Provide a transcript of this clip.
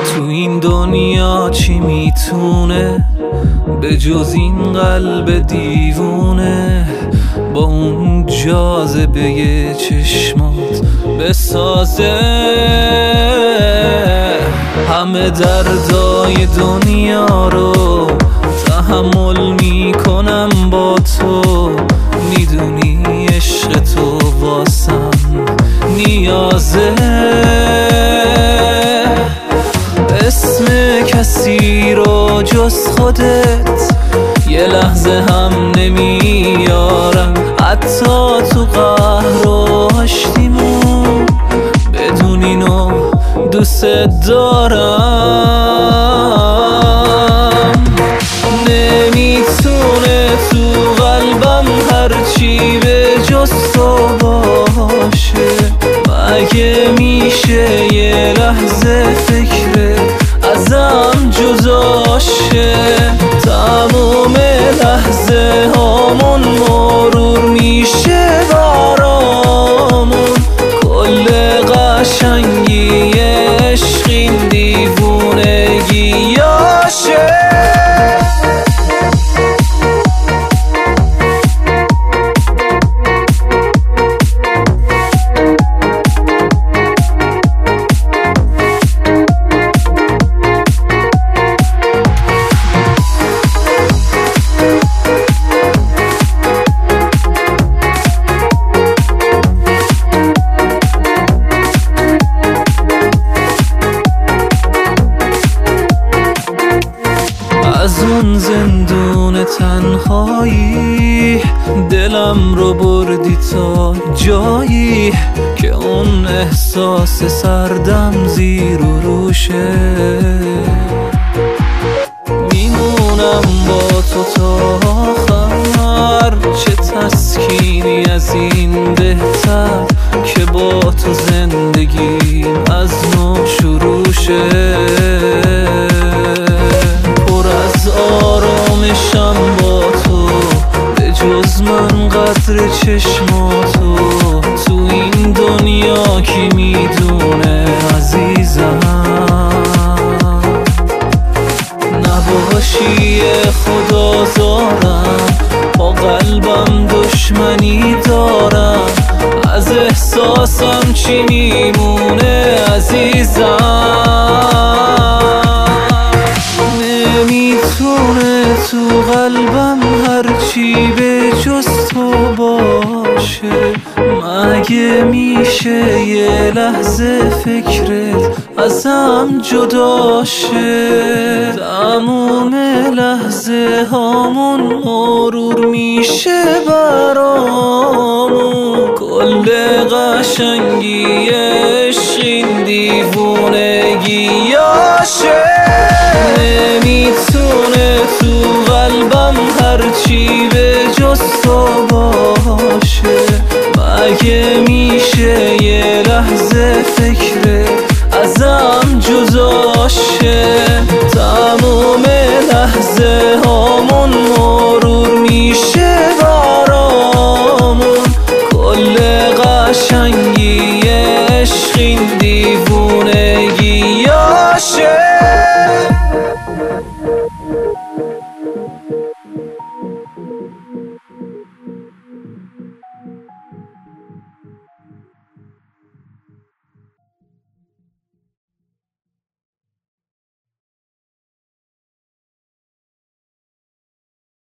تو این دنیا چی میتونه به جز این قلب دیوونه با اون جاذبه چشمات بسازه؟ همه دردای دنیا رو تحمل میکنم با تو، میدونی عشق تو واسم نیازه. اسم کسی رو جز خودت یه لحظه هم نمیارم، حتی تو قهر و آشتیمون بدون اینو دوست دارم. نمیتونه تو قلبم هرچی به جز تو باشه، مگه میشه یه لحظه فکر ازم جداشه؟ تموم لحظه هامون مرور میشه برامون، کل قشنگی عشق این دیوونگیاشه. از اون زندون تنهایی دلم رو بردی تا جایی که اون احساس سردم زیر و روشه. میمونم با تو تا آخر، چه تسکینی از این بهتر که با تو زندگیم از نو شروع شه. آرامشم با تو به جز من قدر چشماتو، تو این دنیا کی میدونه عزیزم؟ نباشی خدا زارم، با قلبم دشمنی دارم، از احساسم چی میمونه عزیزم؟ تو قلبم هرچی به جز تو باشه، مگه میشه یه لحظه فکرت ازم جداشه؟ تموم لحظه هامون مرور میشه برامون، کل قشنگی عشق این دیوونگیاشه. نمیتونه تو قلبم هرچی به جز تو باشه، مگه میشه یه لحظه فکر ازم جداشه؟ تموم لحظه